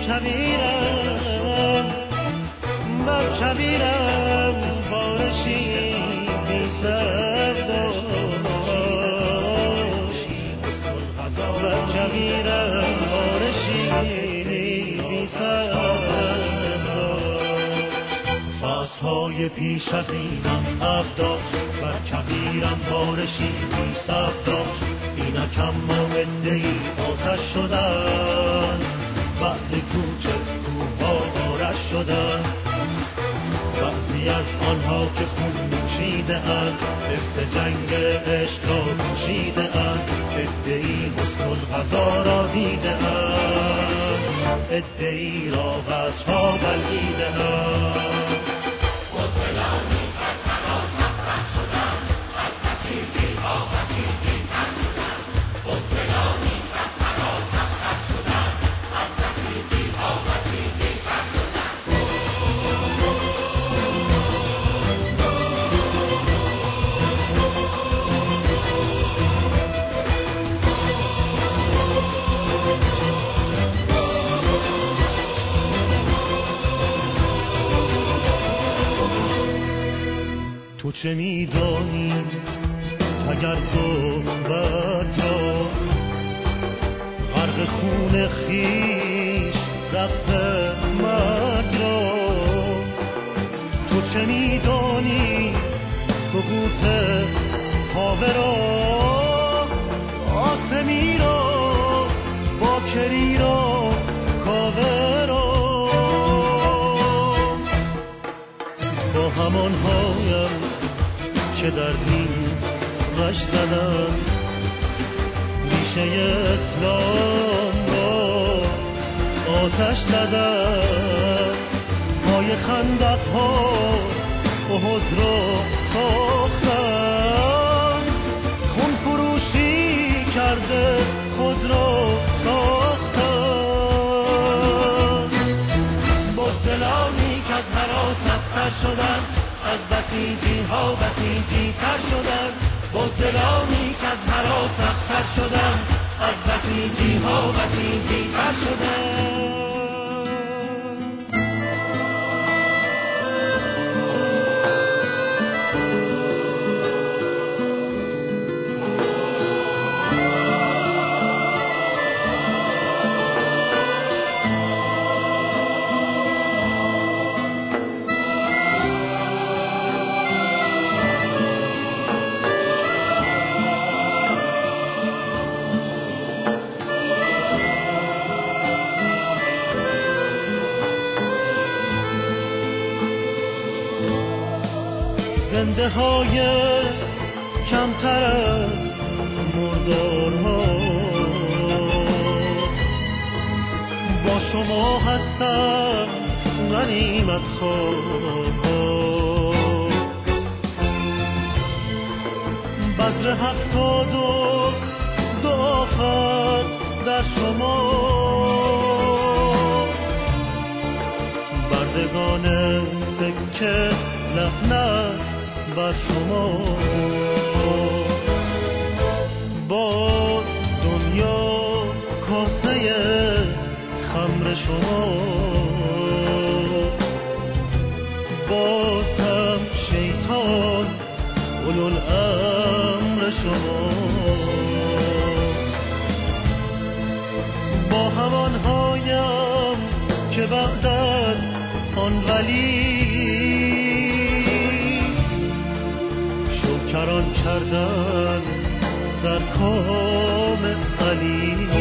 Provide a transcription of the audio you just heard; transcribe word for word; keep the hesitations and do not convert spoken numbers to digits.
کبیرم بر کبیرم بارشی بی سرداش بر کبیرم بارشی بی سرداش فصلهای پیش از اینم افداش بر کبیرم بارشی بی سرداش اینکم مامدهی آتش شدن بعد کوچه کوها آرش شدن بعضی از آنها که خون نوشیده اند حفظ جنگ عشق را پوشیده اند عده‌ای حسن القضا را دیده اند عده‌ای را وصفها بلعیده اند تو چه می‌دانی اگر گنبد را غرق خون خویش رقص مرگ را تو چه می‌دانی تو قوت کاوه را آسمی را باکری را کاوه را با همان هایم که در دین غش زدن ریشه اسلام را آتش زدن پای خندق ها احد را ساختن خون فروشی کرده خود را ساختن بزدلانی که از هراس ابتر شدن از بسیجی ها بسیجی تر شدن بزدلانی که از هراس ابتر شدن از بسیجی ها بسیجی تر شدن زنده های کمتر از مردارها با شما هستم غنیمت خواه بدر هفتاد و دو آفت در شما بردگان سکه لعنت بر شما باز دنیا کاسه خمر شما باز هم شیطان اولوالامر شما با همان هایم که بعد از آن ولی کران کردن در کام علی